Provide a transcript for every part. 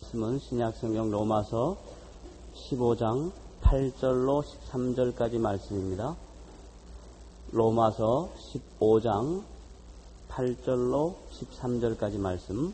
말씀은 신약성경 로마서 15장 8절로 13절까지 말씀입니다. 로마서 15장 8절로 13절까지 말씀.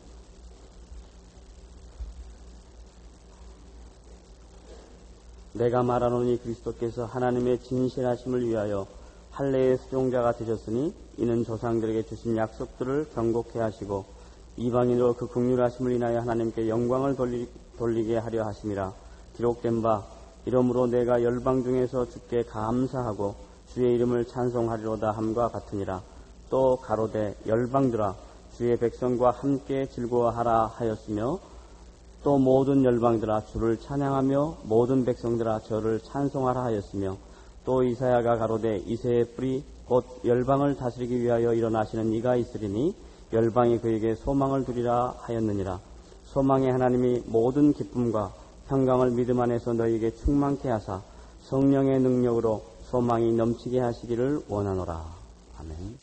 내가 말하노니 그리스도께서 하나님의 진실하심을 위하여 할례의 수종자가 되셨으니 이는 조상들에게 주신 약속들을 경고케 하시고 이방인으로 그 긍휼하심을 인하여 하나님께 영광을 돌리게 하려 하심이라. 기록된 바 이러므로 내가 열방 중에서 주께 감사하고 주의 이름을 찬송하리로다 함과 같으니라. 또 가로되 열방들아 주의 백성과 함께 즐거워하라 하였으며 또 모든 열방들아 주를 찬양하며 모든 백성들아 저를 찬송하라 하였으며 또 이사야가 가로되 이새의 뿌리 곧 열방을 다스리기 위하여 일어나시는 이가 있으리니 열방이 그에게 소망을 두리라 하였느니라. 소망의 하나님이 모든 기쁨과 평강을 믿음 안에서 너희에게 충만케 하사 성령의 능력으로 소망이 넘치게 하시기를 원하노라. 아멘.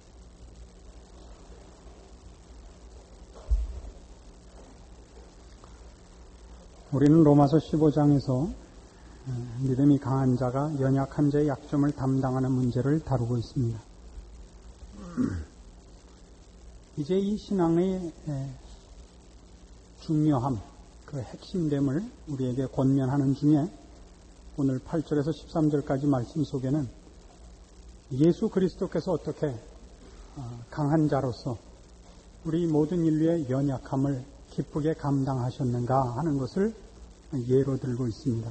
우리는 로마서 15장에서 믿음이 강한 자가 연약한 자의 약점을 담당하는 문제를 다루고 있습니다. 이제 이 신앙의 중요함, 그 핵심됨을 우리에게 권면하는 중에 오늘 8절에서 13절까지 말씀 속에는 예수 그리스도께서 어떻게 강한 자로서 우리 모든 인류의 연약함을 기쁘게 감당하셨는가 하는 것을 예로 들고 있습니다.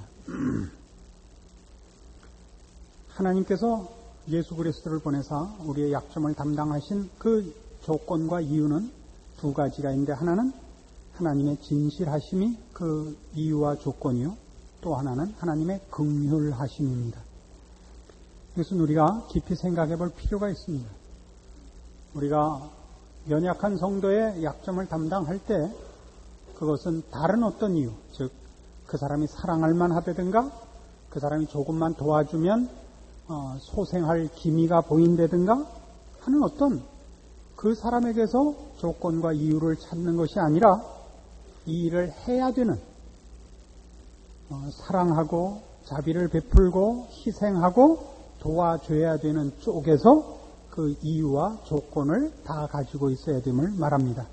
하나님께서 예수 그리스도를 보내사 우리의 약점을 담당하신 그 조건과 이유는 두 가지가 있는데, 하나는 하나님의 진실하심이 그 이유와 조건이요, 또 하나는 하나님의 긍휼하심입니다. 이것은 우리가 깊이 생각해 볼 필요가 있습니다. 우리가 연약한 성도의 약점을 담당할 때 그것은 다른 어떤 이유, 즉 그 사람이 사랑할 만하다든가 그 사람이 조금만 도와주면 소생할 기미가 보인다든가 하는 어떤 그 사람에게서 조건과 이유를 찾는 것이 아니라 이 일을 해야 되는, 사랑하고 자비를 베풀고 희생하고 도와줘야 되는 쪽에서 그 이유와 조건을 다 가지고 있어야 됨을 말합니다.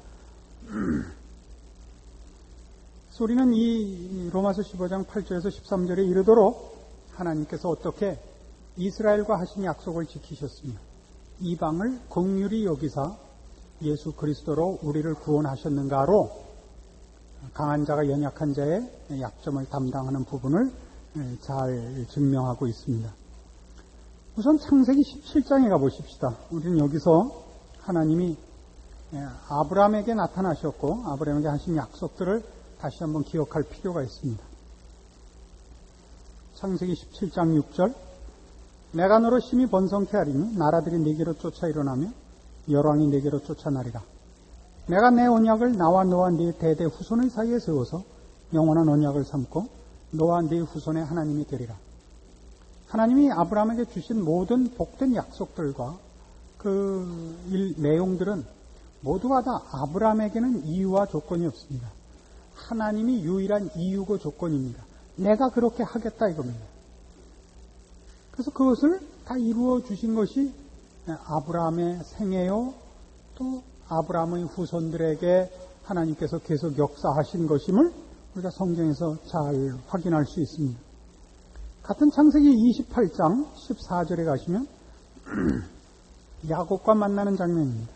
우리는 이 로마서 15장 8절에서 13절에 이르도록 하나님께서 어떻게 이스라엘과 하신 약속을 지키셨으며 이방을 긍휼히 여기사 예수 그리스도로 우리를 구원하셨는가로 강한 자가 연약한 자의 약점을 담당하는 부분을 잘 증명하고 있습니다. 우선 창세기 17장에 가보십시다. 우리는 여기서 하나님이 아브라함에게 나타나셨고 아브라함에게 하신 약속들을 다시 한번 기억할 필요가 있습니다. 창세기 17장 6절, 내가 너로 심히 번성케 하리니 나라들이 네게로 쫓아 일어나며 열왕이 네게로 쫓아나리라. 내가 내 언약을 나와 너와 네 대대 후손의 사이에 세워서 영원한 언약을 삼고 너와 네 후손의 하나님이 되리라. 하나님이 아브라함에게 주신 모든 복된 약속들과 그 내용들은 모두가 다 아브라함에게는 이유와 조건이 없습니다. 하나님이 유일한 이유고 조건입니다. 내가 그렇게 하겠다 이겁니다. 그래서 그것을 다 이루어 주신 것이 아브라함의 생애요, 또 아브라함의 후손들에게 하나님께서 계속 역사하신 것임을 우리가 성경에서 잘 확인할 수 있습니다. 같은 창세기 28장 14절에 가시면 야곱과 만나는 장면입니다.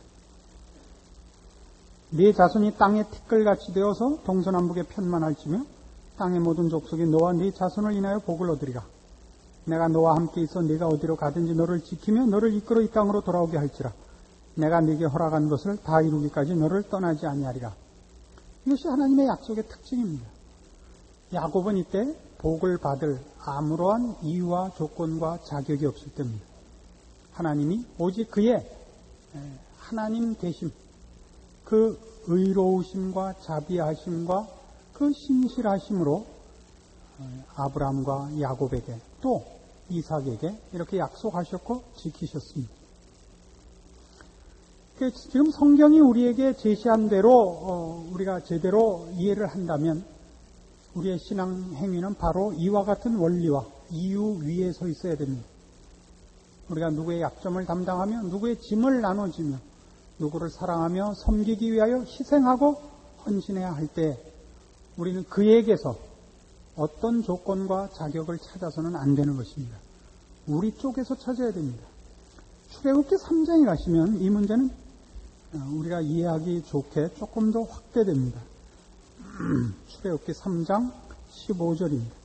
네 자손이 땅의 티끌같이 되어서 동서남북에 편만할지며 땅의 모든 족속이 너와 네 자손을 인하여 복을 얻으리라. 내가 너와 함께 있어 네가 어디로 가든지 너를 지키며 너를 이끌어 이 땅으로 돌아오게 할지라. 내가 네게 허락한 것을 다 이루기까지 너를 떠나지 아니하리라. 이것이 하나님의 약속의 특징입니다. 야곱은 이때 복을 받을 아무러한 이유와 조건과 자격이 없을 때입니다. 하나님이 오직 그의 하나님 되심, 그 의로우심과 자비하심과 그 신실하심으로 아브라함과 야곱에게 또 이삭에게 이렇게 약속하셨고 지키셨습니다. 지금 성경이 우리에게 제시한 대로 우리가 제대로 이해를 한다면 우리의 신앙 행위는 바로 이와 같은 원리와 이유 위에 서 있어야 됩니다. 우리가 누구의 약점을 담당하며 누구의 짐을 나눠주며 누구를 사랑하며 섬기기 위하여 희생하고 헌신해야 할 때 우리는 그에게서 어떤 조건과 자격을 찾아서는 안 되는 것입니다. 우리 쪽에서 찾아야 됩니다. 출애굽기 3장에 가시면 이 문제는 우리가 이해하기 좋게 조금 더 확대됩니다. 출애굽기 3장 15절입니다.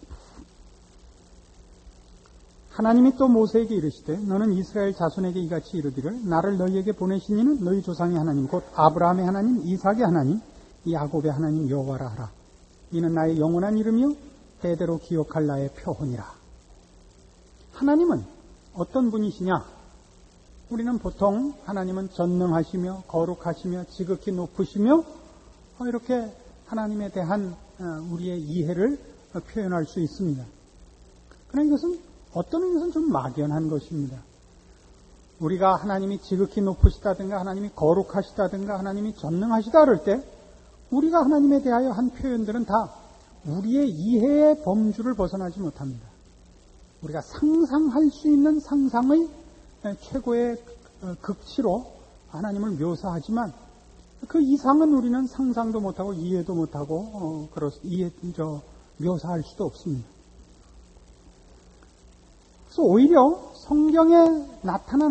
하나님이 또 모세에게 이르시되 너는 이스라엘 자손에게 이같이 이르기를 나를 너희에게 보내신 이는 너희 조상의 하나님 곧 아브라함의 하나님 이삭의 하나님 야곱의 하나님 여호와라 하라. 이는 나의 영원한 이름이요 대대로 기억할 나의 표혼이라. 하나님은 어떤 분이시냐? 우리는 보통 하나님은 전능하시며 거룩하시며 지극히 높으시며 이렇게 하나님에 대한 우리의 이해를 표현할 수 있습니다. 그러나 이것은 어떤 의미에서는 좀 막연한 것입니다. 우리가 하나님이 지극히 높으시다든가 하나님이 거룩하시다든가 하나님이 전능하시다 그럴 때 우리가 하나님에 대하여 한 표현들은 다 우리의 이해의 범주를 벗어나지 못합니다. 우리가 상상할 수 있는 상상의 최고의 극치로 하나님을 묘사하지만 그 이상은 우리는 상상도 못하고 이해도 못하고 묘사할 수도 없습니다. 그래서 오히려 성경에 나타난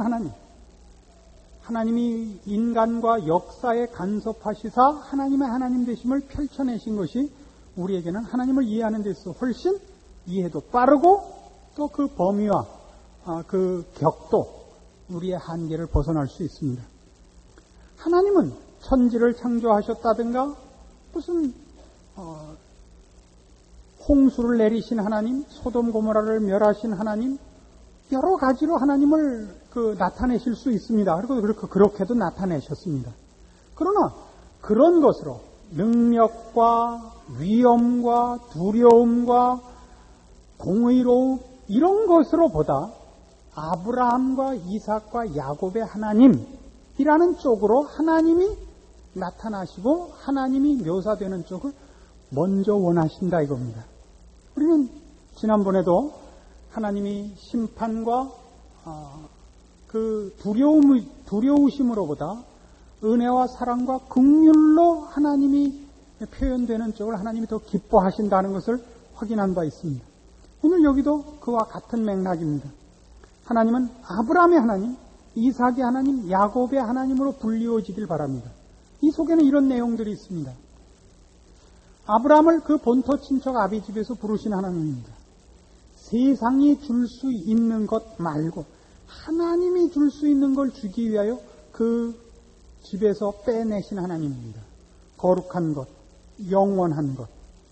하나님이 인간과 역사에 간섭하시사 하나님의 하나님 되심을 펼쳐내신 것이 우리에게는 하나님을 이해하는 데 있어서 훨씬 이해도 빠르고 또 그 범위와 그 격도 우리의 한계를 벗어날 수 있습니다. 하나님은 천지를 창조하셨다든가 무슨 홍수를 내리신 하나님, 소돔 고모라를 멸하신 하나님, 여러 가지로 하나님을 나타내실 수 있습니다. 그리고 그렇게도 나타내셨습니다. 그러나 그런 것으로 능력과 위엄과 두려움과 공의로움 이런 것으로 보다 아브라함과 이삭과 야곱의 하나님이라는 쪽으로 하나님이 나타나시고 하나님이 묘사되는 쪽을 먼저 원하신다 이겁니다. 우리는 지난번에도 하나님이 심판과 그 두려우심으로보다 은혜와 사랑과 긍휼로 하나님이 표현되는 쪽을 하나님이 더 기뻐하신다는 것을 확인한 바 있습니다. 오늘 여기도 그와 같은 맥락입니다. 하나님은 아브라함의 하나님, 이삭의 하나님, 야곱의 하나님으로 불리워지길 바랍니다. 이 속에는 이런 내용들이 있습니다. 아브라함을 그 본토 친척 아비 집에서 부르신 하나님입니다. 세상이 줄 수 있는 것 말고 하나님이 줄 수 있는 걸 주기 위하여 그 집에서 빼내신 하나님입니다. 거룩한 것, 영원한 것,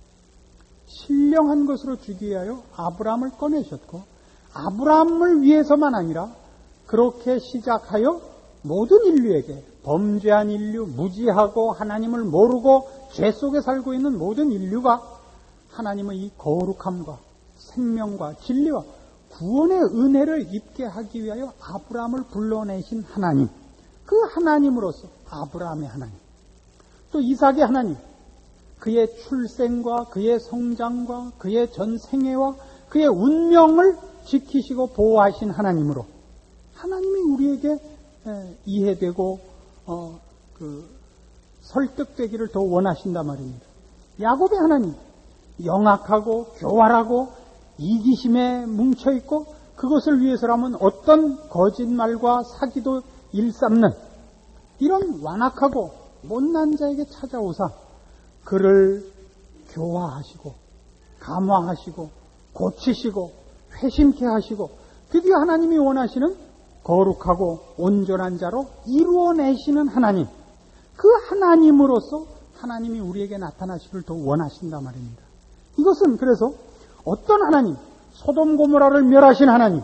신령한 것으로 주기 위하여 아브라함을 꺼내셨고 아브라함을 위해서만 아니라 그렇게 시작하여 모든 인류에게 범죄한 인류, 무지하고 하나님을 모르고 죄 속에 살고 있는 모든 인류가 하나님의 이 거룩함과 생명과 진리와 구원의 은혜를 입게 하기 위하여 아브라함을 불러내신 하나님, 그 하나님으로서 아브라함의 하나님, 또 이삭의 하나님, 그의 출생과 그의 성장과 그의 전 생애와 그의 운명을 지키시고 보호하신 하나님으로 하나님이 우리에게 이해되고 설득되기를 더 원하신단 말입니다. 야곱의 하나님, 영악하고 교활하고 이기심에 뭉쳐있고 그것을 위해서라면 어떤 거짓말과 사기도 일삼는 이런 완악하고 못난 자에게 찾아오사 그를 교화하시고 감화하시고 고치시고 회심케 하시고 드디어 하나님이 원하시는 거룩하고 온전한 자로 이루어내시는 하나님, 그 하나님으로서 하나님이 우리에게 나타나시기를 더 원하신단 말입니다. 이것은 그래서 어떤 하나님, 소돔 고모라를 멸하신 하나님,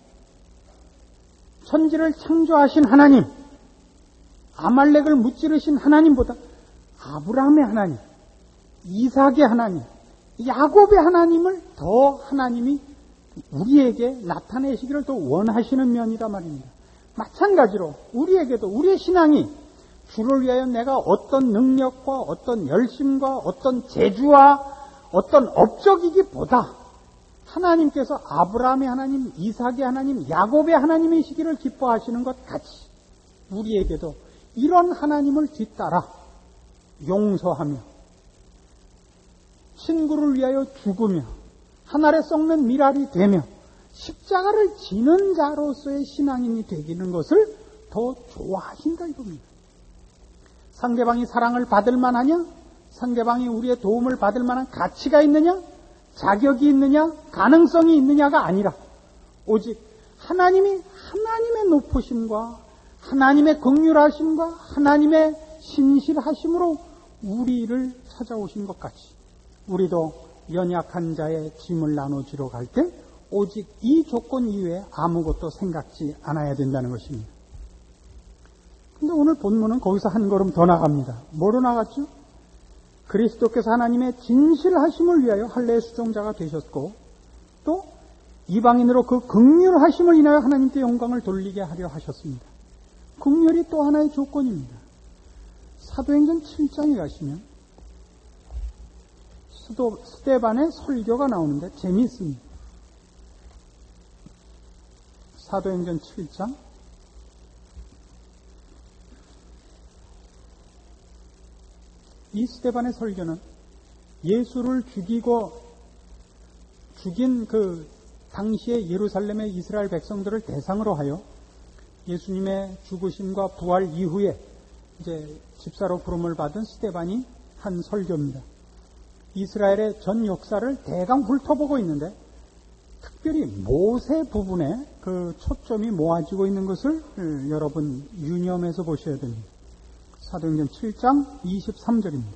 천지를 창조하신 하나님, 아말렉을 무찌르신 하나님보다 아브라함의 하나님, 이삭의 하나님, 야곱의 하나님을 더 하나님이 우리에게 나타내시기를 더 원하시는 면이다 말입니다. 마찬가지로 우리에게도 우리의 신앙이 주를 위하여 내가 어떤 능력과 어떤 열심과 어떤 재주와 어떤 업적이기보다 하나님께서 아브라함의 하나님, 이삭의 하나님, 야곱의 하나님이시기를 기뻐하시는 것 같이 우리에게도 이런 하나님을 뒤따라 용서하며 친구를 위하여 죽으며 하늘에 썩는 미랄이 되며 십자가를 지는 자로서의 신앙인이 되기는 것을 더 좋아하신다 이겁니다. 상대방이 사랑을 받을 만하냐? 상대방이 우리의 도움을 받을 만한 가치가 있느냐? 자격이 있느냐? 가능성이 있느냐가 아니라 오직 하나님이 하나님의 높으심과 하나님의 긍휼하심과 하나님의 신실하심으로 우리를 찾아오신 것 같이 우리도 연약한 자의 짐을 나눠주러 갈 때 오직 이 조건 이외에 아무것도 생각지 않아야 된다는 것입니다. 근데 오늘 본문은 거기서 한 걸음 더 나갑니다. 뭐로 나갔죠? 그리스도께서 하나님의 진실하심을 위하여 할례의 수종자가 되셨고 또 이방인으로 그 긍휼하심을 인하여 하나님께 영광을 돌리게 하려 하셨습니다. 긍휼이 또 하나의 조건입니다. 사도행전 7장에 가시면 스데반의 설교가 나오는데 재미있습니다. 사도행전 7장 이 스데반의 설교는 예수를 죽인 그 당시의 예루살렘의 이스라엘 백성들을 대상으로 하여 예수님의 죽으심과 부활 이후에 이제 집사로 부름을 받은 스데반이 한 설교입니다. 이스라엘의 전 역사를 대강 훑어보고 있는데 특별히 모세 부분에 그 초점이 모아지고 있는 것을 여러분 유념해서 보셔야 됩니다. 사도행전 7장 23절입니다.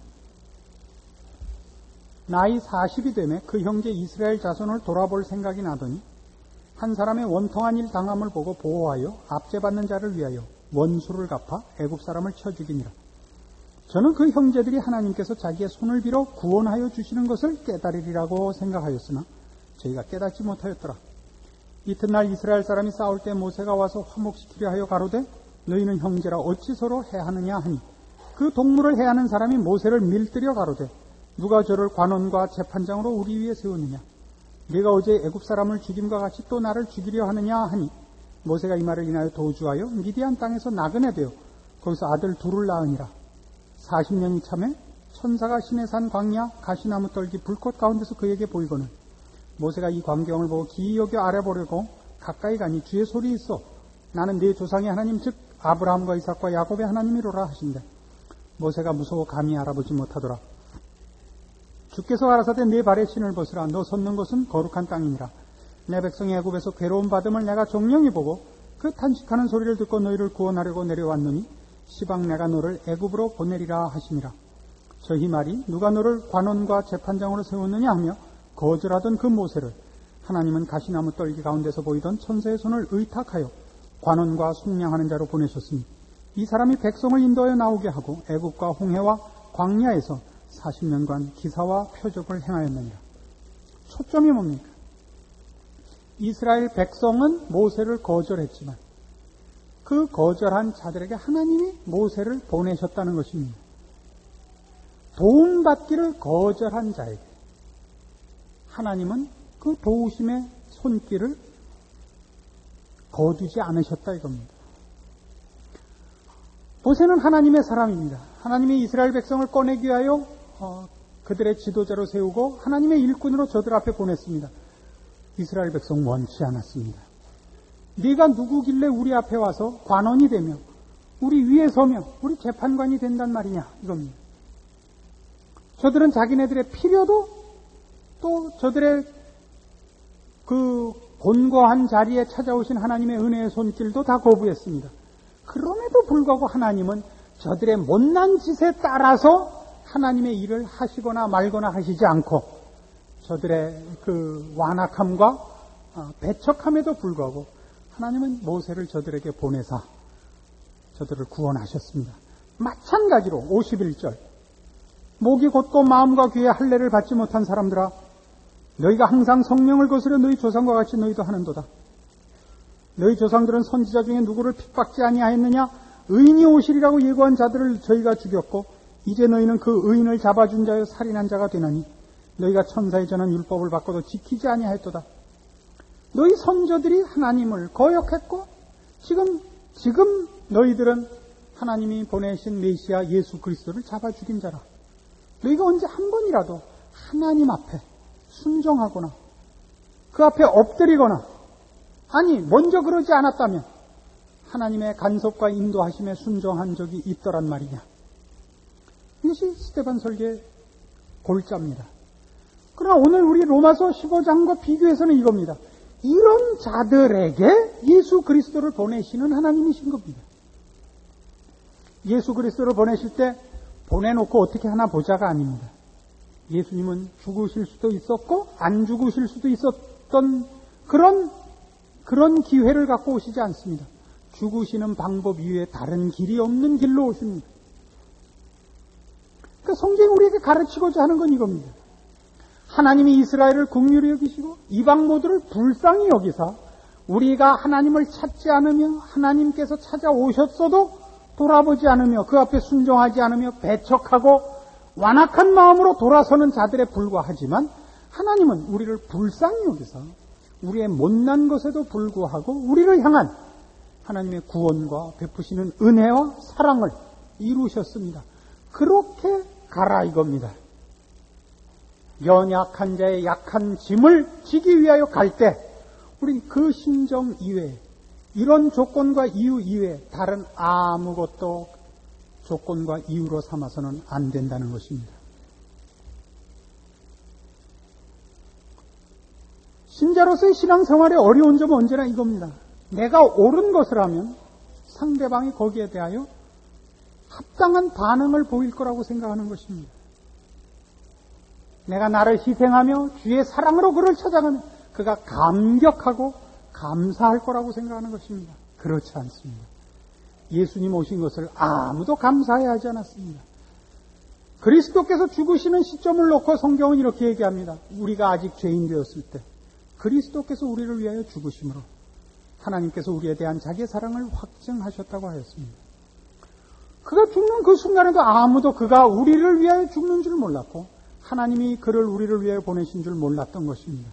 나이 40이 되매 그 형제 이스라엘 자손을 돌아볼 생각이 나더니 한 사람의 원통한 일 당함을 보고 보호하여 압제받는 자를 위하여 원수를 갚아 애굽 사람을 쳐 죽이니라. 저는 그 형제들이 하나님께서 자기의 손을 빌어 구원하여 주시는 것을 깨달으리라고 생각하였으나 저희가 깨닫지 못하였더라. 이튿날 이스라엘 사람이 싸울 때 모세가 와서 화목시키려 하여 가로되 너희는 형제라 어찌 서로 해하느냐 하니 그 동물을 해하는 사람이 모세를 밀들여 가로되 누가 저를 관원과 재판장으로 우리 위에 세우느냐 네가 어제 애굽 사람을 죽임과 같이 또 나를 죽이려 하느냐 하니 모세가 이 말을 인하여 도주하여 미디안 땅에서 나그네 되어 거기서 아들 둘을 낳으니라. 40년이 참에 천사가 시내산 광야 가시나무 떨기 불꽃 가운데서 그에게 보이거늘 모세가 이 광경을 보고 기이 여겨 알아보려고 가까이 가니 주의 소리 있어 나는 네 조상의 하나님 즉 아브라함과 이삭과 야곱의 하나님이로라 하신대. 모세가 무서워 감히 알아보지 못하더라. 주께서 가라사대 네 발에 신을 벗으라. 너 섰는 곳은 거룩한 땅이니라. 내 백성이 애굽에서 괴로움 받음을 내가 정령히 보고 그 탄식하는 소리를 듣고 너희를 구원하려고 내려왔노니 시방 내가 너를 애굽으로 보내리라 하시니라. 저희 말이 누가 너를 관원과 재판장으로 세웠느냐 하며 거절하던 그 모세를 하나님은 가시나무 떨기 가운데서 보이던 천사의 손을 의탁하여 관원과 순양하는 자로 보내셨으니 이 사람이 백성을 인도하여 나오게 하고 애굽과 홍해와 광야에서 40년간 기사와 표적을 행하였느니라. 초점이 뭡니까? 이스라엘 백성은 모세를 거절했지만 그 거절한 자들에게 하나님이 모세를 보내셨다는 것입니다. 도움받기를 거절한 자에게 하나님은 그 도우심의 손길을 거두지 않으셨다 이겁니다. 모세는 하나님의 사람입니다. 하나님이 이스라엘 백성을 꺼내기 위하여 그들의 지도자로 세우고 하나님의 일꾼으로 저들 앞에 보냈습니다. 이스라엘 백성 원치 않았습니다. 네가 누구길래 우리 앞에 와서 관원이 되며 우리 위에 서며 우리 재판관이 된단 말이냐 이겁니다. 저들은 자기네들의 필요도 또 저들의 그 곤고한 자리에 찾아오신 하나님의 은혜의 손길도 다 거부했습니다. 그럼에도 불구하고 하나님은 저들의 못난 짓에 따라서 하나님의 일을 하시거나 말거나 하시지 않고 저들의 그 완악함과 배척함에도 불구하고 하나님은 모세를 저들에게 보내사 저들을 구원하셨습니다. 마찬가지로 51절 목이 곧고 마음과 귀에 할례를 받지 못한 사람들아 너희가 항상 성령을 거스려 너희 조상과 같이 너희도 하는도다. 너희 조상들은 선지자 중에 누구를 핍박지 아니하였느냐? 의인이 오시리라고 예고한 자들을 저희가 죽였고 이제 너희는 그 의인을 잡아준 자여 살인한 자가 되나니 너희가 천사의 전한 율법을 바꿔도 지키지 아니하였도다. 너희 선조들이 하나님을 거역했고 지금 너희들은 하나님이 보내신 메시아 예수 그리스도를 잡아 죽인 자라. 너희가 언제 한 번이라도 하나님 앞에 순종하거나 그 앞에 엎드리거나 아니 먼저 그러지 않았다면 하나님의 간섭과 인도하심에 순종한 적이 있더란 말이냐. 이것이 스데반 설계의 골자입니다. 그러나 오늘 우리 로마서 15장과 비교해서는 이겁니다. 이런 자들에게 예수 그리스도를 보내시는 하나님이신 겁니다. 예수 그리스도를 보내실 때 보내놓고 어떻게 하나 보자가 아닙니다. 예수님은 죽으실 수도 있었고 안 죽으실 수도 있었던 그런 기회를 갖고 오시지 않습니다. 죽으시는 방법 이외에 다른 길이 없는 길로 오십니다. 그러니까 성경이 우리에게 가르치고자 하는 건 이겁니다. 하나님이 이스라엘을 긍휼히 여기시고 이방 모두를 불쌍히 여기사 우리가 하나님을 찾지 않으며 하나님께서 찾아오셨어도 돌아보지 않으며 그 앞에 순종하지 않으며 배척하고 완악한 마음으로 돌아서는 자들에 불과하지만 하나님은 우리를 불쌍히 여기사 우리의 못난 것에도 불구하고 우리를 향한 하나님의 구원과 베푸시는 은혜와 사랑을 이루셨습니다. 그렇게 가라 이겁니다. 연약한 자의 약한 짐을 지기 위하여 갈 때 우린 그 심정 이외에 이런 조건과 이유 이외에 다른 아무것도 조건과 이유로 삼아서는 안 된다는 것입니다. 신자로서의 신앙생활의 어려운 점은 언제나 이겁니다. 내가 옳은 것을 하면 상대방이 거기에 대하여 합당한 반응을 보일 거라고 생각하는 것입니다. 내가 나를 희생하며 주의 사랑으로 그를 찾아가면 그가 감격하고 감사할 거라고 생각하는 것입니다. 그렇지 않습니다. 예수님 오신 것을 아무도 감사해 하지 않았습니다. 그리스도께서 죽으시는 시점을 놓고 성경은 이렇게 얘기합니다. 우리가 아직 죄인 되었을 때 그리스도께서 우리를 위하여 죽으심으로 하나님께서 우리에 대한 자기의 사랑을 확증하셨다고 하였습니다. 그가 죽는 그 순간에도 아무도 그가 우리를 위하여 죽는 줄 몰랐고 하나님이 그를 우리를 위하여 보내신 줄 몰랐던 것입니다.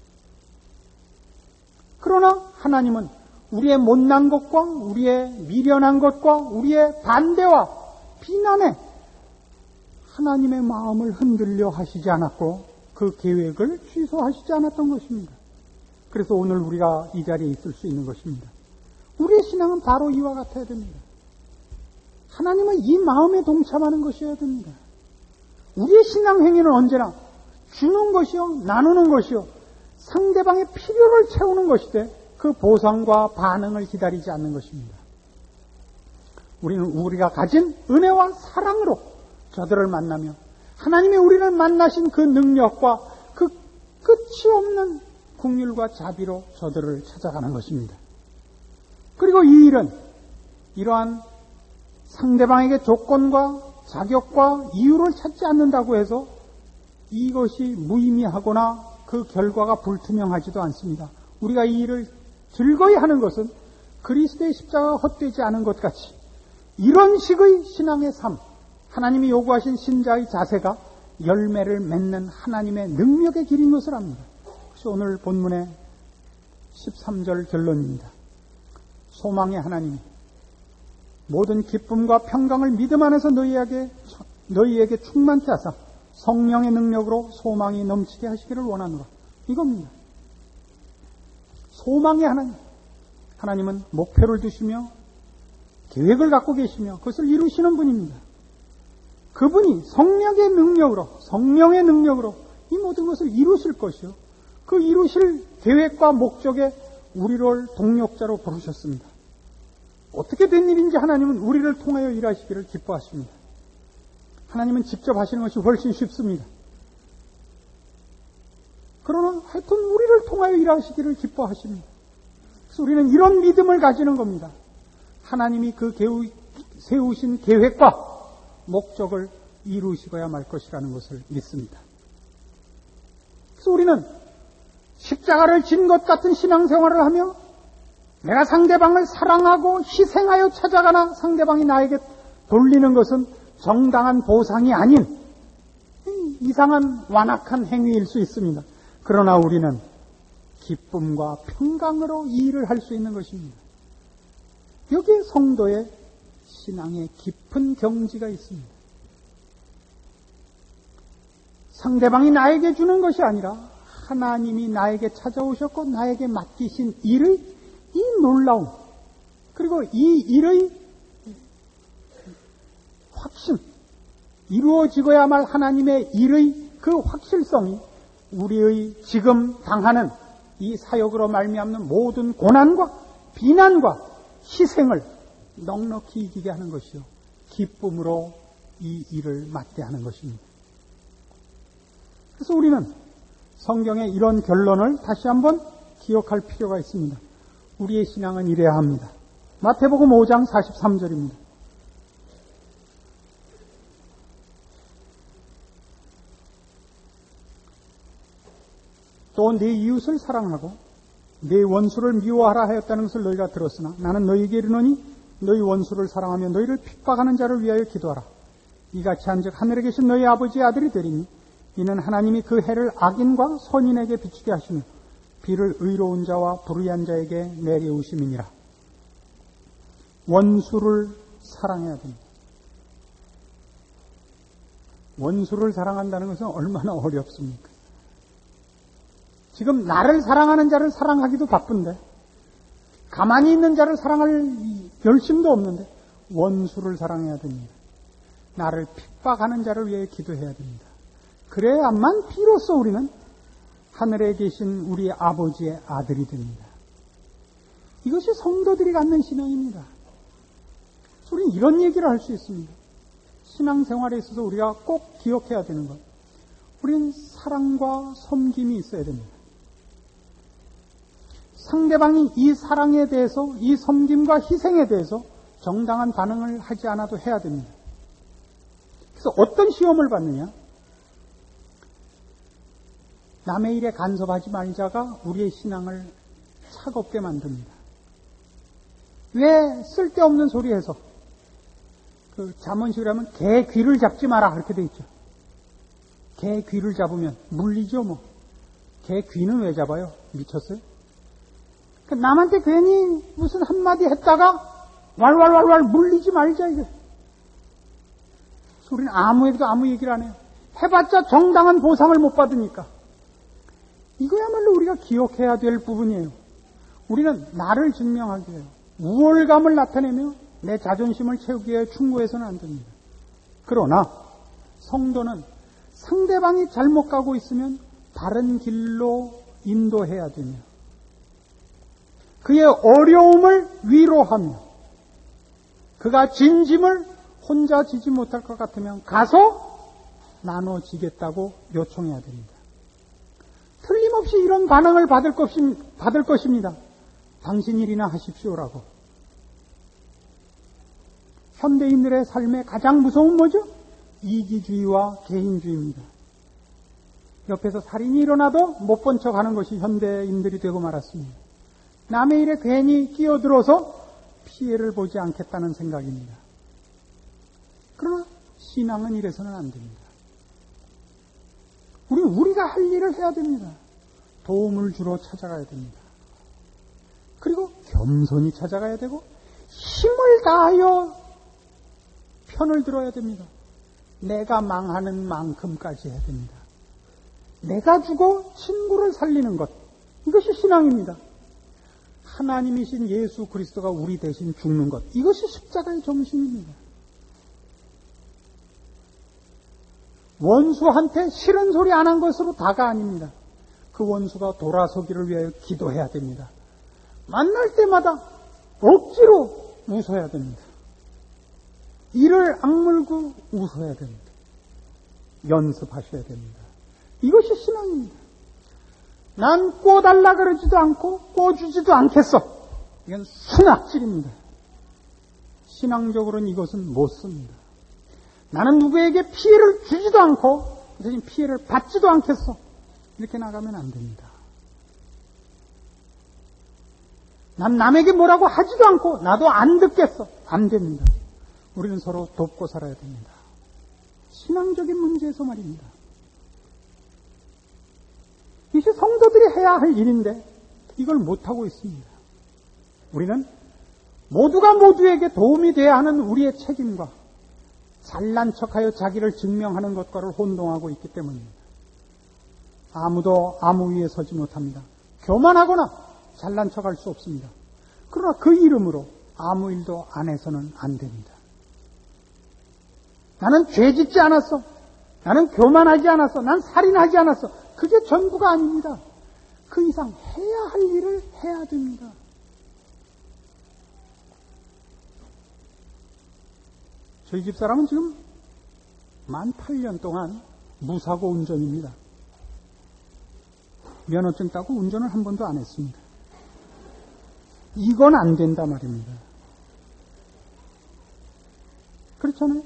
그러나 하나님은 우리의 못난 것과 우리의 미련한 것과 우리의 반대와 비난에 하나님의 마음을 흔들려 하시지 않았고 그 계획을 취소하시지 않았던 것입니다. 그래서 오늘 우리가 이 자리에 있을 수 있는 것입니다. 우리의 신앙은 바로 이와 같아야 됩니다. 하나님은 이 마음에 동참하는 것이어야 됩니다. 우리의 신앙 행위는 언제나 주는 것이요 나누는 것이요 상대방의 필요를 채우는 것이되 그 보상과 반응을 기다리지 않는 것입니다. 우리는 우리가 가진 은혜와 사랑으로 저들을 만나며 하나님이 우리를 만나신 그 능력과 그 끝이 없는 긍휼과 자비로 저들을 찾아가는 것입니다. 그리고 이 일은 이러한 상대방에게 조건과 자격과 이유를 찾지 않는다고 해서 이것이 무의미하거나 그 결과가 불투명하지도 않습니다. 우리가 이 일을 즐거이 하는 것은 그리스도의 십자가가 헛되지 않은 것 같이 이런 식의 신앙의 삶, 하나님이 요구하신 신자의 자세가 열매를 맺는 하나님의 능력의 길인 것을 압니다. 그래서 오늘 본문의 13절 결론입니다. 소망의 하나님이 모든 기쁨과 평강을 믿음 안에서 너희에게 충만케 하사 성령의 능력으로 소망이 넘치게 하시기를 원하노라. 이겁니다. 소망의 하나님. 하나님은 목표를 두시며 계획을 갖고 계시며 그것을 이루시는 분입니다. 그분이 성령의 능력으로 이 모든 것을 이루실 것이요. 그 이루실 계획과 목적에 우리를 동력자로 부르셨습니다. 어떻게 된 일인지 하나님은 우리를 통하여 일하시기를 기뻐하십니다. 하나님은 직접 하시는 것이 훨씬 쉽습니다. 그러나 하여튼 우리를 통하여 일하시기를 기뻐하십니다. 그래서 우리는 이런 믿음을 가지는 겁니다. 하나님이 그 세우신 계획과 목적을 이루시고야 말 것이라는 것을 믿습니다. 그래서 우리는 십자가를 진 것 같은 신앙생활을 하며 내가 상대방을 사랑하고 희생하여 찾아가나 상대방이 나에게 돌리는 것은 정당한 보상이 아닌 이상한 완악한 행위일 수 있습니다. 그러나 우리는 기쁨과 평강으로 이 일을 할 수 있는 것입니다. 여기에 성도의 신앙의 깊은 경지가 있습니다. 상대방이 나에게 주는 것이 아니라 하나님이 나에게 찾아오셨고 나에게 맡기신 일의 이 놀라움, 그리고 이 일의 확신, 이루어지고야 말 하나님의 일의 그 확실성이 우리의 지금 당하는 이 사역으로 말미암는 모든 고난과 비난과 희생을 넉넉히 이기게 하는 것이요, 기쁨으로 이 일을 맡게 하는 것입니다. 그래서 우리는 성경의 이런 결론을 다시 한번 기억할 필요가 있습니다. 우리의 신앙은 이래야 합니다. 마태복음 5장 43절입니다. 또 네 이웃을 사랑하고 네 원수를 미워하라 하였다는 것을 너희가 들었으나 나는 너희에게 이르노니 너희 원수를 사랑하며 너희를 핍박하는 자를 위하여 기도하라. 이같이 한즉 하늘에 계신 너희 아버지의 아들이 되리니 이는 하나님이 그 해를 악인과 선인에게 비추게 하시며 비를 의로운 자와 불의한 자에게 내리우심이니라. 원수를 사랑해야 됩니다. 원수를 사랑한다는 것은 얼마나 어렵습니까? 지금 나를 사랑하는 자를 사랑하기도 바쁜데, 가만히 있는 자를 사랑할 열심도 없는데 원수를 사랑해야 됩니다. 나를 핍박하는 자를 위해 기도해야 됩니다. 그래야만 비로소 우리는 하늘에 계신 우리 아버지의 아들이 됩니다. 이것이 성도들이 갖는 신앙입니다. 우리는 이런 얘기를 할 수 있습니다. 신앙생활에 있어서 우리가 꼭 기억해야 되는 것, 우리는 사랑과 섬김이 있어야 됩니다. 상대방이 이 사랑에 대해서, 이 섬김과 희생에 대해서 정당한 반응을 하지 않아도 해야 됩니다. 그래서 어떤 시험을 받느냐? 남의 일에 간섭하지 말자가 우리의 신앙을 차갑게 만듭니다. 왜 쓸데없는 소리 해서, 잠언식으로 하면 개 귀를 잡지 마라 그렇게 돼 있죠. 개 귀를 잡으면 물리죠 뭐. 개 귀는 왜 잡아요? 미쳤어요? 남한테 괜히 무슨 한마디 했다가 왈왈왈왈 물리지 말자 이게. 우리는 아무에게도 아무 얘기를 안 해요. 해봤자 정당한 보상을 못 받으니까. 이거야말로 우리가 기억해야 될 부분이에요. 우리는 나를 증명하기 위해 우월감을 나타내며 내 자존심을 채우기 위해 충고해서는 안 됩니다. 그러나 성도는 상대방이 잘못 가고 있으면 다른 길로 인도해야 되며 그의 어려움을 위로하며 그가 진 짐을 혼자 지지 못할 것 같으면 가서 나눠지겠다고 요청해야 됩니다. 틀림없이 이런 반응을 받을 것입니다. 당신 일이나 하십시오라고. 현대인들의 삶의 가장 무서운 뭐죠? 이기주의와 개인주의입니다. 옆에서 살인이 일어나도 못 본 척하는 것이 현대인들이 되고 말았습니다. 남의 일에 괜히 끼어들어서 피해를 보지 않겠다는 생각입니다. 그러나 신앙은 이래서는 안 됩니다. 우리가 할 일을 해야 됩니다. 도움을 주러 찾아가야 됩니다. 그리고 겸손히 찾아가야 되고 힘을 다하여 편을 들어야 됩니다. 내가 망하는 만큼까지 해야 됩니다. 내가 죽어 친구를 살리는 것, 이것이 신앙입니다. 하나님이신 예수 그리스도가 우리 대신 죽는 것, 이것이 십자가의 정신입니다. 원수한테 싫은 소리 안 한 것으로 다가 아닙니다. 그 원수가 돌아서기를 위하여 기도해야 됩니다. 만날 때마다 억지로 웃어야 됩니다. 이를 악물고 웃어야 됩니다. 연습하셔야 됩니다. 이것이 신앙입니다. 난 꿔달라 그러지도 않고 꿔주지도 않겠어. 이건 순악질입니다. 신앙적으로는 이것은 못 씁니다. 나는 누구에게 피해를 주지도 않고 대신 피해를 받지도 않겠어. 이렇게 나가면 안 됩니다. 난 남에게 뭐라고 하지도 않고 나도 안 듣겠어. 안 됩니다. 우리는 서로 돕고 살아야 됩니다. 신앙적인 문제에서 말입니다. 이것이 성도들이 해야 할 일인데 이걸 못하고 있습니다. 우리는 모두가 모두에게 도움이 돼야 하는 우리의 책임과 잘난 척하여 자기를 증명하는 것과를 혼동하고 있기 때문입니다. 아무도 아무 위에 서지 못합니다. 교만하거나 잘난 척할 수 없습니다. 그러나 그 이름으로 아무 일도 안 해서는 안 됩니다. 나는 죄 짓지 않았어. 나는 교만하지 않았어. 난 살인하지 않았어. 그게 전부가 아닙니다. 그 이상 해야 할 일을 해야 됩니다. 저희 집사람은 지금 만 8년 동안 무사고 운전입니다. 면허증 따고 운전을 한 번도 안 했습니다. 이건 안 된다 말입니다. 그렇잖아요?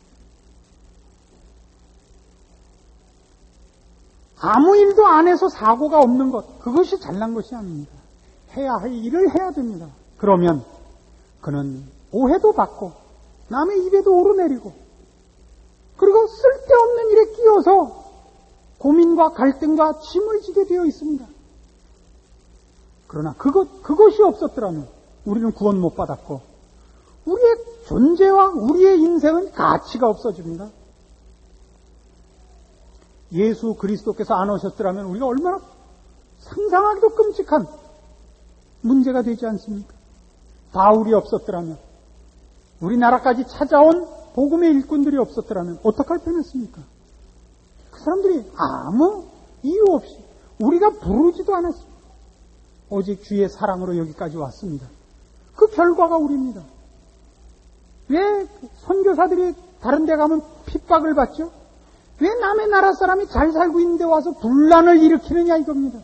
아무 일도 안 해서 사고가 없는 것, 그것이 잘난 것이 아닙니다. 해야 할 일을 해야 됩니다. 그러면 그는 오해도 받고 남의 입에도 오르내리고 그리고 쓸데없는 일에 끼어서 고민과 갈등과 짐을 지게 되어 있습니다. 그러나 그것이 없었더라면 우리는 구원 못 받았고 우리의 존재와 우리의 인생은 가치가 없어집니다. 예수 그리스도께서 안 오셨더라면 우리가 얼마나 상상하기도 끔찍한 문제가 되지 않습니까? 바울이 없었더라면, 우리나라까지 찾아온 복음의 일꾼들이 없었더라면 어떡할 뻔했습니까? 그 사람들이 아무 이유 없이 우리가 부르지도 않았습니다. 오직 주의 사랑으로 여기까지 왔습니다. 그 결과가 우리입니다. 왜 선교사들이 다른 데 가면 핍박을 받죠? 왜 남의 나라 사람이 잘 살고 있는데 와서 분란을 일으키느냐 이겁니다.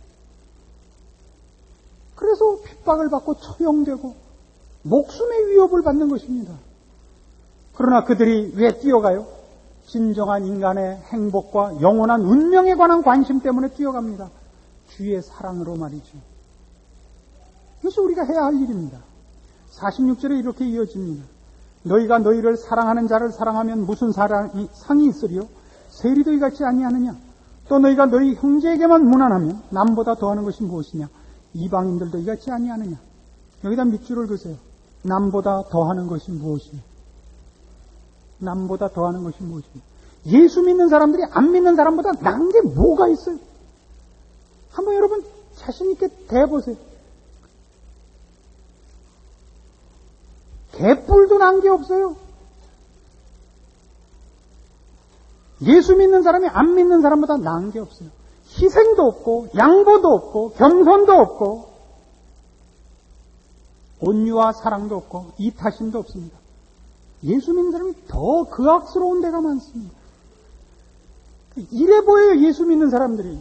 그래서 핍박을 받고 처형되고 목숨의 위협을 받는 것입니다. 그러나 그들이 왜 뛰어가요? 진정한 인간의 행복과 영원한 운명에 관한 관심 때문에 뛰어갑니다. 주의 사랑으로 말이죠. 이것이 우리가 해야 할 일입니다. 46절에 이렇게 이어집니다. 너희가 너희를 사랑하는 자를 사랑하면 무슨 상이 있으리요? 세리도 이같이 아니하느냐? 또 너희가 너희 형제에게만 무난하면 남보다 더하는 것이 무엇이냐? 이방인들도 이같이 아니하느냐? 여기다 밑줄을 그으세요. 남보다 더하는 것이 무엇이냐? 남보다 더하는 것이 무엇이냐? 예수 믿는 사람들이 안 믿는 사람보다 나은 게 뭐가 있어요? 한번 여러분 자신 있게 대보세요. 개뿔도 난 게 없어요. 예수 믿는 사람이 안 믿는 사람보다 나은 게 없어요. 희생도 없고 양보도 없고 겸손도 없고 온유와 사랑도 없고 이타심도 없습니다. 예수 믿는 사람이 더 극악스러운 데가 많습니다. 이래 보여요. 예수 믿는 사람들이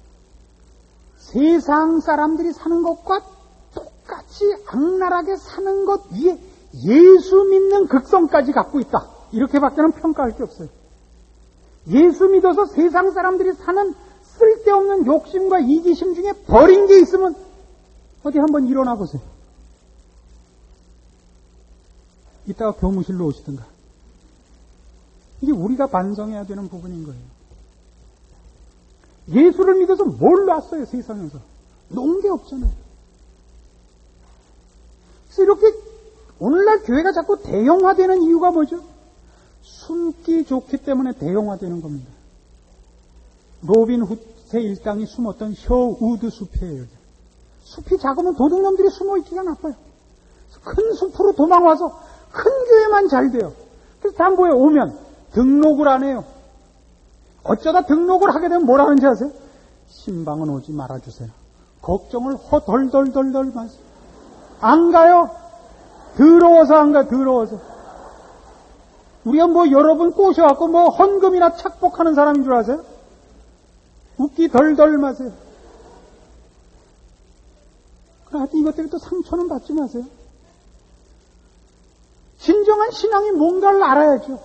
세상 사람들이 사는 것과 똑같이 악랄하게 사는 것 위에 예수 믿는 극성까지 갖고 있다. 이렇게밖에는 평가할 게 없어요. 예수 믿어서 세상 사람들이 사는 쓸데없는 욕심과 이기심 중에 버린 게 있으면 어디 한번 일어나 보세요. 이따가 교무실로 오시든가. 이게 우리가 반성해야 되는 부분인 거예요. 예수를 믿어서 뭘 놨어요, 세상에서. 놓은 게 없잖아요. 그래서 이렇게 오늘날 교회가 자꾸 대형화되는 이유가 뭐죠? 숨기 좋기 때문에 대형화되는 겁니다. 로빈 훗의 일당이 숨었던 혀우드 숲이에요. 숲이 작으면 도둑놈들이 숨어있기가 나빠요. 큰 숲으로 도망와서 큰 교회만 잘 돼요. 그래서 담보에 오면 등록을 안 해요. 어쩌다 등록을 하게 되면 뭐라 하는지 아세요? 신방은 오지 말아주세요. 걱정을 허덜덜덜덜 마세요. 안 가요. 더러워서 안 가요. 더러워서. 우리가 뭐 여러분 꼬셔갖고 뭐 헌금이나 착복하는 사람인 줄 아세요? 웃기 덜덜 마세요. 하여튼 이것 때문에 또 상처는 받지 마세요. 진정한 신앙이 뭔가를 알아야죠.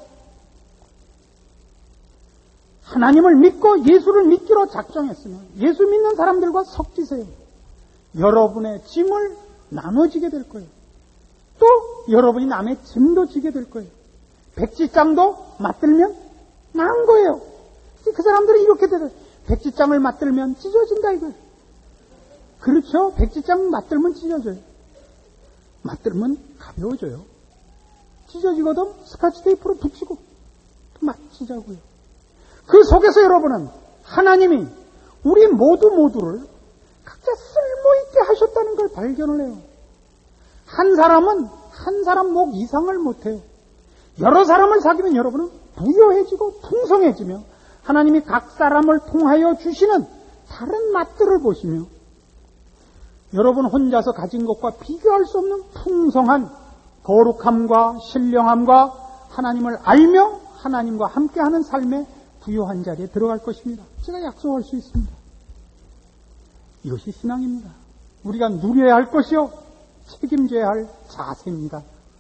하나님을 믿고 예수를 믿기로 작정했으면 예수 믿는 사람들과 섞이세요. 여러분의 짐을 나눠지게 될 거예요. 또 여러분이 남의 짐도 지게 될 거예요. 백지장도 맞들면 나은 거예요. 그 사람들은 이렇게 되더라고요. 백지장을 맞들면 찢어진다 이거예요. 그렇죠. 백지장 맞들면 찢어져요. 맞들면 가벼워져요. 찢어지거든 스카치 테이프로 붙이고 또 맞추자고요. 그 속에서 여러분은 하나님이 우리 모두를 각자 쓸모있게 하셨다는 걸 발견을 해요. 한 사람은 한 사람 목 이상을 못해요. 여러 사람을 사귀면 여러분은 부유해지고 풍성해지며 하나님이 각 사람을 통하여 주시는 다른 맛들을 보시며 여러분 혼자서 가진 것과 비교할 수 없는 풍성한 거룩함과 신령함과 하나님을 알며 하나님과 함께하는 삶의 부유한 자리에 들어갈 것입니다. 제가 약속할 수 있습니다. 이것이 신앙입니다. 우리가 누려야 할 것이요 책임져야 할 자세입니다.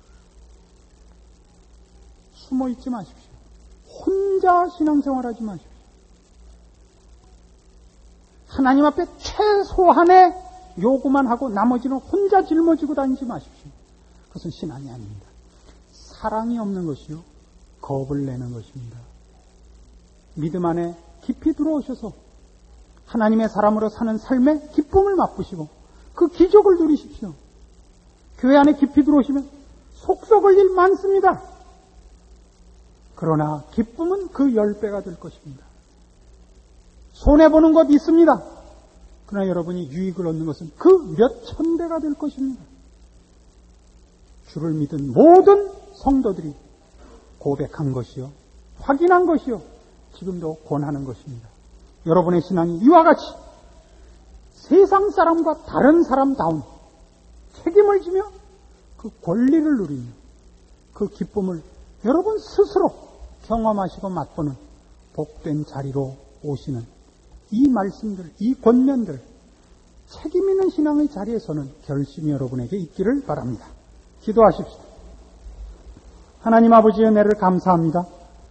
숨어 있지 마십시오. 혼자 신앙생활하지 마십시오. 하나님 앞에 최소한의 요구만 하고 나머지는 혼자 짊어지고 다니지 마십시오. 그것은 신앙이 아닙니다. 사랑이 없는 것이요 겁을 내는 것입니다. 믿음 안에 깊이 들어오셔서 하나님의 사람으로 사는 삶의 기쁨을 맛보시고 그 기적을 누리십시오. 교회 안에 깊이 들어오시면 속썩을 일 많습니다. 그러나 기쁨은 그 10배가 될 것입니다. 손해보는 것 있습니다. 그러나 여러분이 유익을 얻는 것은 그 몇천 배가 될 것입니다. 주를 믿은 모든 성도들이 고백한 것이요 확인한 것이요 지금도 권하는 것입니다. 여러분의 신앙이 이와 같이 세상 사람과 다른 사람다운 책임을 지며 그 권리를 누리며 그 기쁨을 여러분 스스로 경험하시고 맛보는 복된 자리로 오시는 이 말씀들, 이 권면들, 책임 있는 신앙의 자리에서는 결심이 여러분에게 있기를 바랍니다. 기도하십시오. 하나님 아버지의 은혜를 감사합니다.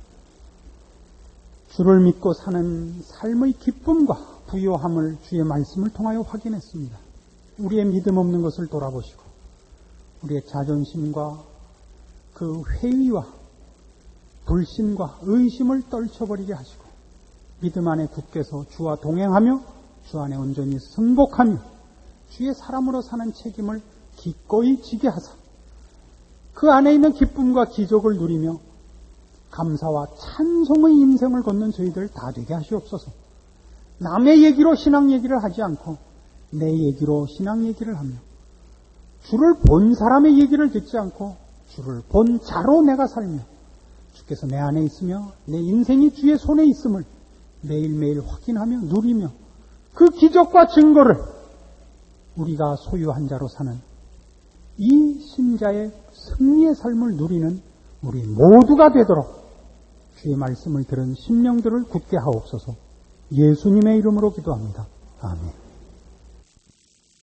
주를 믿고 사는 삶의 기쁨과 부요함을 주의 말씀을 통하여 확인했습니다. 우리의 믿음 없는 것을 돌아보시고 우리의 자존심과 그 회의와 불신과 의심을 떨쳐버리게 하시고 믿음 안에 굳게서 주와 동행하며 주 안에 온전히 승복하며 주의 사람으로 사는 책임을 기꺼이 지게 하사 그 안에 있는 기쁨과 기적을 누리며 감사와 찬송의 인생을 걷는 저희들 다 되게 하시옵소서. 남의 얘기로 신앙 얘기를 하지 않고 내 얘기로 신앙 얘기를 하며 주를 본 사람의 얘기를 듣지 않고 주를 본 자로 내가 살며 주께서 내 안에 있으며 내 인생이 주의 손에 있음을 매일매일 확인하며 누리며 그 기적과 증거를 우리가 소유한 자로 사는 이 신자의 승리의 삶을 누리는 우리 모두가 되도록 주의 말씀을 들은 심령들을 굳게 하옵소서. 예수님의 이름으로 기도합니다. 아멘.